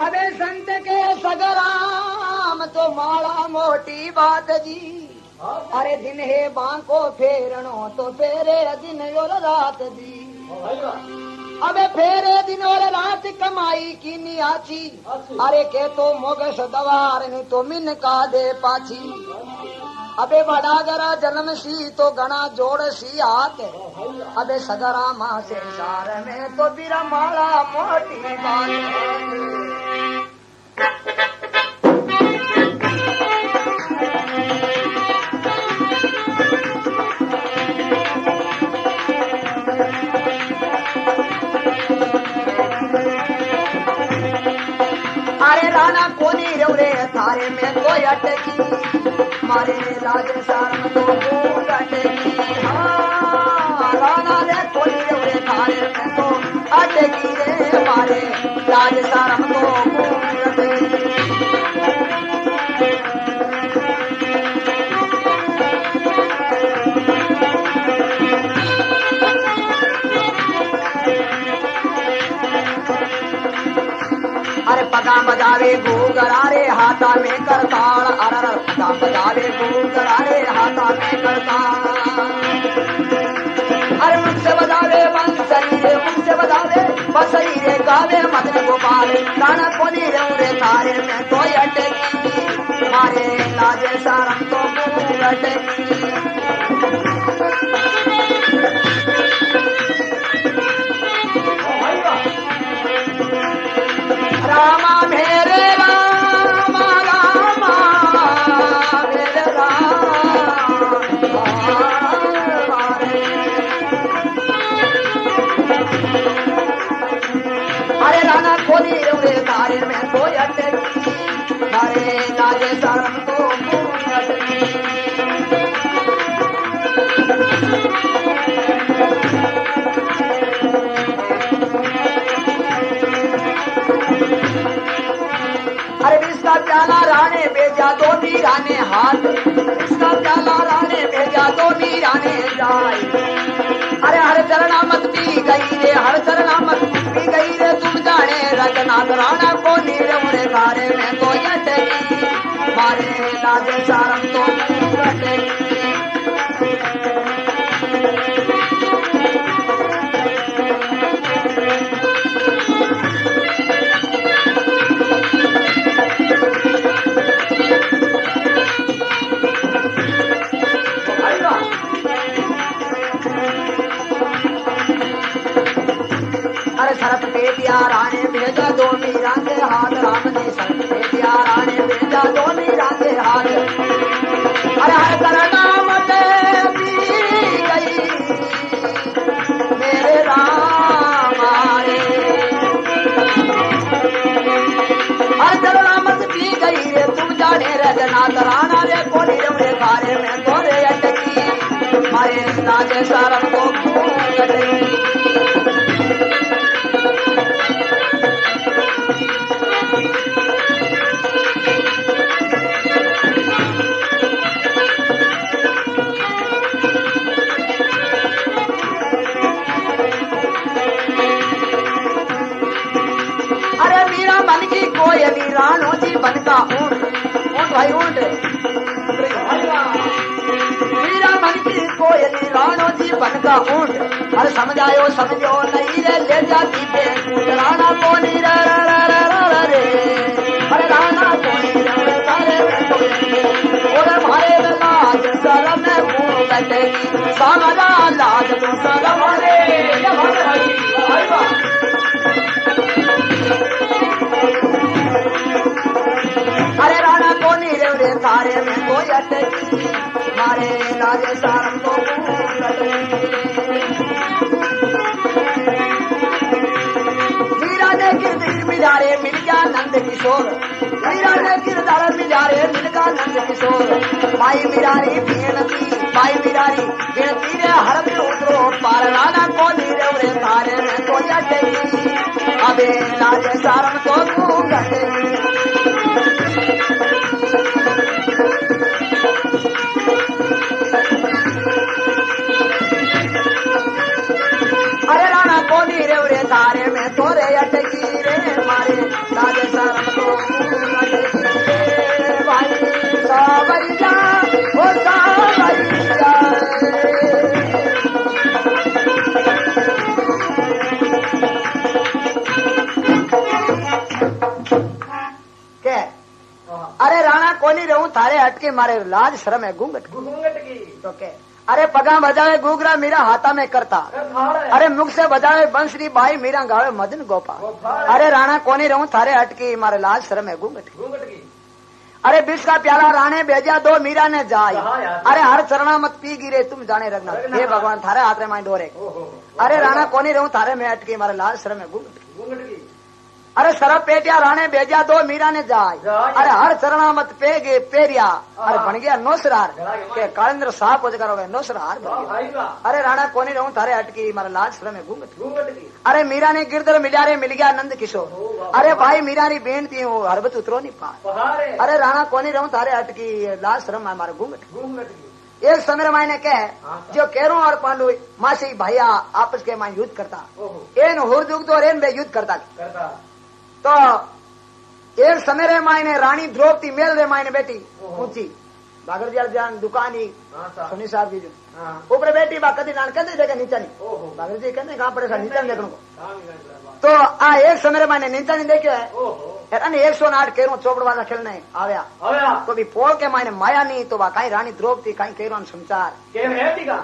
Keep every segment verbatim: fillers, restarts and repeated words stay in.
अबे संत के सगराम तो माला मोटी बात जी। अरे दिन है बांको फेरणो तो फेरे दिन और रात जी। अबे फेरे दिन और रात कमाई की नियाची। अरे के तो मोगस दवार नहीं तो मिन का दे पाची। अबे बड़ा गरा जन्म सी तो गणा जोड़ सी हाथ। अबे सगरा माँ से सार में तो बिरा माला मोटी बात। अरे राना कोनी रे थारे में कोई अटकी। मारे लाज सारम तो भूल अटकी। हाँ राना रे कोनी रे थारे में तो अटकी रे। मारे लाज सारम तो भूल अटकी। अरे पगा बजावे घूगरारे हाथा में करताल। अरे पगा बजावे घूगरारे हाथा में करताल। अरे मुझसे बजावे बंसरी रे मुझसे बजावे बसई रे गावे मदन गोपाल। राना कोनी रे तारे में कोई अटकी। मारे लाजे सारम तो भूल अटकी। रामा मेरे रामा रामा मेरे रामा। अरे राना खोली रे तारे में कोई अटकी। अरे लाजे सारम तो भूल अटकी। इसका प्याला राने भेजा दो मीराने हाथ। इसका प्याला राने भेजा दो मीराने जाए। अरे हर चरणा मत पी गई रे हर चरणा मत पी गई रे तुम जाने रघुनाथ। राणा को नीरे तारे में तो अटकी। मारे लाजे सारम तो अटकी। सरप पे दिया राने भेजा दो मीरा के हाथ। राम ने सरप पे दिया राने भेजा दो मीरा के हाथ। अरे हर करना मत पी गई मेरे राम। हर करना मत पी गई रे तुम जाने रघुनाथ। राणा रे कोनी रे थारे में तोरे अटकी। मारे लाजे सारम को भूल अटकी। कोयली रानो जी बनका ऊंट ऊंट भाई ऊंट। मीरा मन की कोयली रानो जी बनका ऊंट। अरे समझायो समझो नहीं रे ले जाती पे राणा को नी रे रे। अरे राणा को नी रे तारे और भारे लाज शरम में भूल अटकी। सामरा लाज तो शरम रे। अरे राणा को नीरे रे तारे में कोई अटकी। मारे लाजे सारम को भूल अटकी। मीरा ने गिरदार मिलारे मिल गया नंद किशोर। मीरा ने गिरदार मिलारे मिल गया नंद किशोर। माई मिरारी भीणती माई मिरारी भीणती रे हर में उतरो पार। राणा को नीरे रे तारे में कोई अटकी। अबे लाजे सारम को भूल अटकी। अरे राणा को नीरे रे तारे में तोरे अटकी रे। मारे लाजे सारम के अरे राणा कोनी रहूं थारे हटके मारे लाज शर्म है घूंघट घूंघट की तो के अरे पगा बजावे घूघरा मीरा हाथा में करता अरे मुख से बजावे बंसरी भाई मीरा गावे मदन गोपाल अरे राणा कोनी रहूं थारे हटके मारे लाज शर्म है घूंघट घूंघट की अरे विष का प्याला राणे भेजा दो मीरा ने जाय अरे हर चरणा मत पी गिरे तुम जाने रखना हे भगवान थारे हाथ में माइंड डोरे अरे राणा कोनी रहूं थारे में अटकी मारे लाल शर्म में घूंघट घूंघट की अरे सरब पेटिया राणे भेजा दो मीरा ने जाय अरे हर चरणा मत पेगे पेरिया अरे बन गया नौसरार के कालेंद्र साहब हो करोगे नौसरार अरे राणा कोनी रहूं थारे अटकी मारे लाल शर्म में घूंघट घूंघट की अरे मीरा ने गिरधर मिला रे मिल गया नंद किशोर अरे भाई मीरा री बेन थी वो हरबत उतरो नहीं पार अरे राणा कोनी रहूं थारे अटकी लाल शर्म हमारे घूंघट घूंघट की एक समय मायने कह जो केरो और पांडु मासी भैया आपस के मायने युद्ध करता एन हुर जुग तो रेन बे युद्ध करता करता तो एक समय रे मायने रानी द्रौपदी मेल रे मायने बेटी ऊंची बागर जी जान दुकानी सुनी साहब जी जो ऊपर बेटी बा कदी नान कदी देखे नीचा नहीं बागर जी कहने कहां पड़े नीचा देखने को तो आ एक समय रे मायने नीचा नहीं देखे है अने एक सौ आठ केरो चौपड़ वाला खेलने आया आया तो भी पोल के मायने माया नहीं तो बा कहीं रानी द्रौपदी कहीं केरो समाचार के है टीका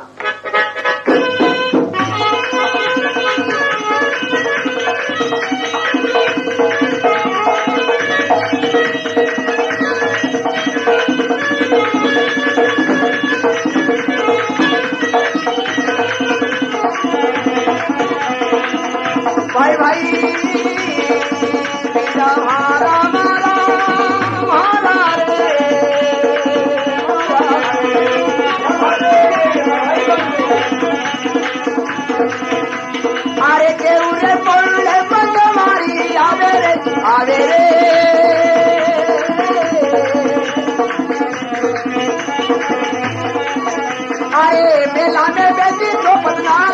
भाई भाई मेरा मारा मारा मारा रे अरे के उरे बोले पग मारी आवे रे आवे रे अरे मेला में बेटी तो पदनार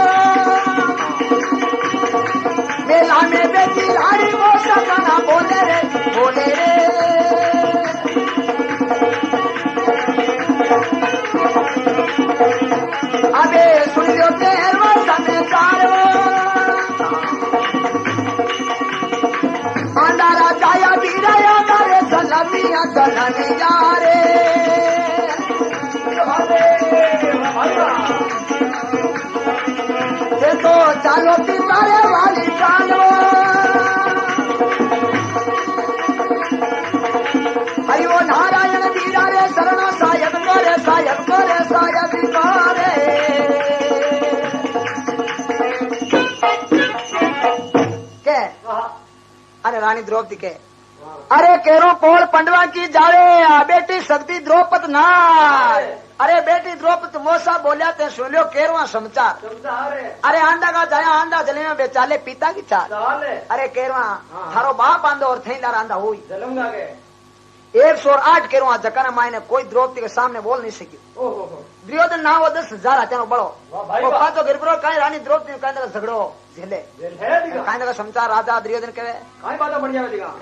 मेला में बेटी रानी वो सकाना बोले रे बोले रे अबे सुन लो तेरवा समाचार अंधारा जाया बीराया तारे सलमिया सलमी जा रे तो चालो पितारे वाली चालो हरिओ नारायण बीरा रे शरण सायब करे सायब करे सायब करे के अरे रानी द्रौपदी के अरे केरो पोल पंडवा की जावे बेटी शक्ति द्रौपद ना अरे बेटी द्रौपद मोसा बोलिया ते सुन लियो केरवा समाचार अरे आंदा का जाया आंदा जले में बेचाले पिता की चाल अरे केरवा थारो बाप आंदो और थई लार आंदा हुई एक सौ आठ केरवा जकाना मायने कोई द्रौपदी के सामने बोल नहीं सकी दुर्योधन ना वो दस हजार आचारो बड़ो वो पांचो गिरबरो काई रानी द्रौपदी काई का झगड़ो झेले काई का समाचार राजा दुर्योधन कहे काई बात बढ़िया दिखा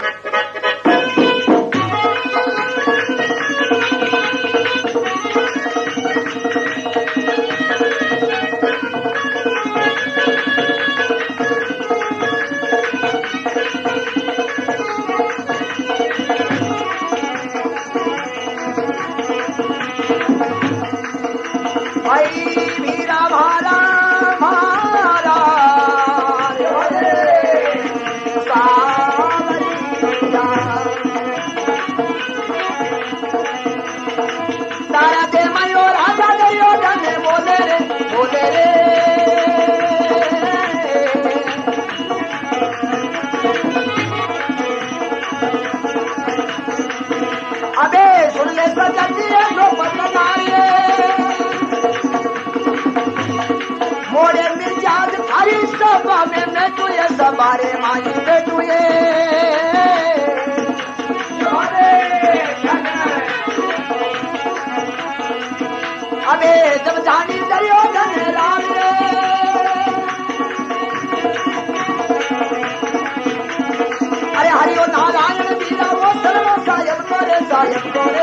मोरे मिजाज थारी सभा में मैं तुझे सवारे माई में तुझे अबे जब जानी दरियो धन राम अरे हरिओ नारायण बीरा वो सर्व सायब करे सायब करे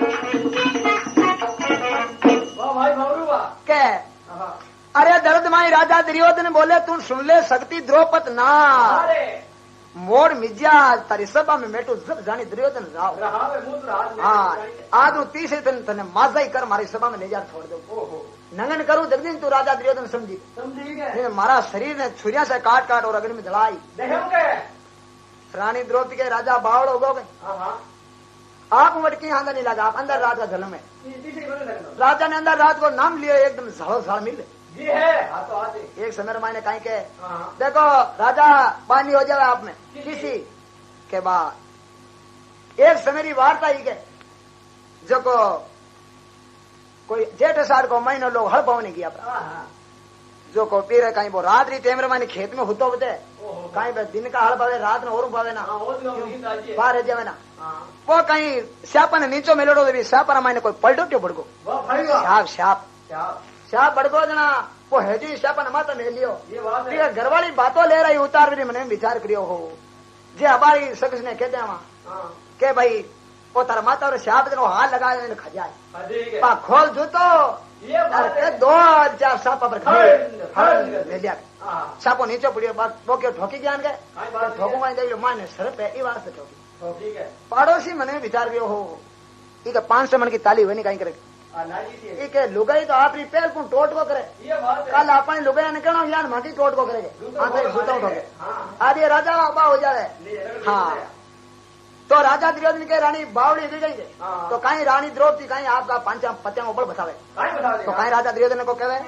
अरे दर्द माई राजा दुर्योधन बोले तू सुन ले सकती द्रौपद ना मोड़ मिज्या तारी सभा में मेटू जब जानी दुर्योधन राव हाँ आज हूँ तीसरे दिन तने माजा ही कर मारी सभा में ले जा छोड़ दो नंगन करूं जगदीन तू राजा दुर्योधन समझी समझी मारा शरीर ने छुरिया से काट काट और अग्नि में जलाई रानी द्रौपदी के राजा बावड़ हो गए आप मटकी अंदर नहीं लगा आप अंदर रात का जल में राजा ने अंदर रात को नाम लिया एकदम झाड़ो झाड़ मिल जी है तो एक समय मायने कहीं के देखो राजा पानी हो जाए आप में किसी के बाद एक समय वार्ता ही के जो को कोई जेठ साल को महीनों लोग हड़ पाने किया जो को पीरे कहीं वो रात्रि टेमर मानी खेत में होतो होते कहीं पे दिन का हड़ पावे रात में और पावे ना बाहर जावे ना वो कहीं श्यापन नीचो मेलोड़ो भी श्यापन मायने कोई पलटो क्यों बड़को श्याप श्याप श्याप बड़को जना वो है जी श्यापन माता में लियो ये घर वाली बातों ले रही उतार भी मैंने विचार करियो हो जे हमारी शख्स ने कहते हैं के भाई वो तारा माता और श्याप को हाथ लगाए खजाए पा खोल जो तो दो चार सापा पर ले लिया सापो नीचे पड़ियो वो क्यों ठोकी ज्ञान गए ठोकूंगा देख माने सर पे ये वास्ते ठोकी पड़ोसी मैंने विचार किया हो ठीक है पांच सौ मन की ताली हुई नहीं कहीं करे ठीक है लुगाई तो आपरी पैर को टोट को करे कल अपने लुगाई ने कहना यार माटी टोट को करेंगे आते भूता उठोगे आज ये राजा बाबा हो जाए हाँ तो राजा दुर्योधन के रानी बावड़ी दी गई तो कहीं रानी द्रौपदी कहीं आपका पंचा पत्या ऊपर बतावे तो कहीं राजा दुर्योधन को कहे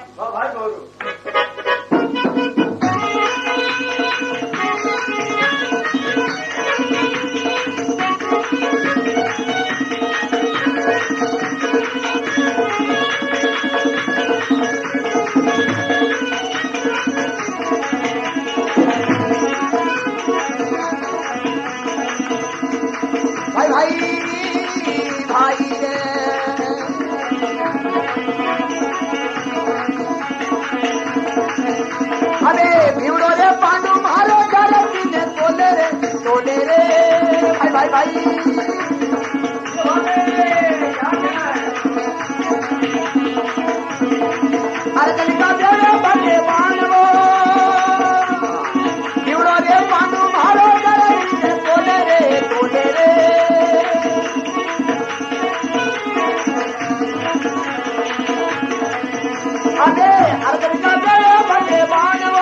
भाई भाई भाई रे अरे भीवड़ो रे पांडु मारो घर ने तोले रे तोले रे भाई भाई भाई अरे कलिका देवे बड़े मानवो भीवड़ो रे पांडु मारो घर ने तोले रे तोले रे अरे अर्गनिका देवे बड़े मानवो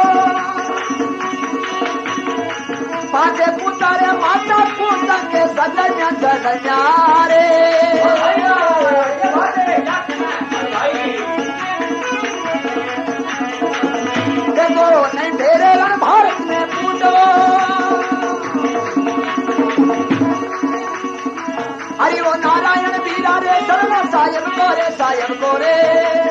पांचे पुतारे माता पुता के सदन्या सदन्या रे देखो नहीं तेरे रण भारत में पूछो हरि वो नारायण वीरा रे शरण साहेब को रे साहेब को रे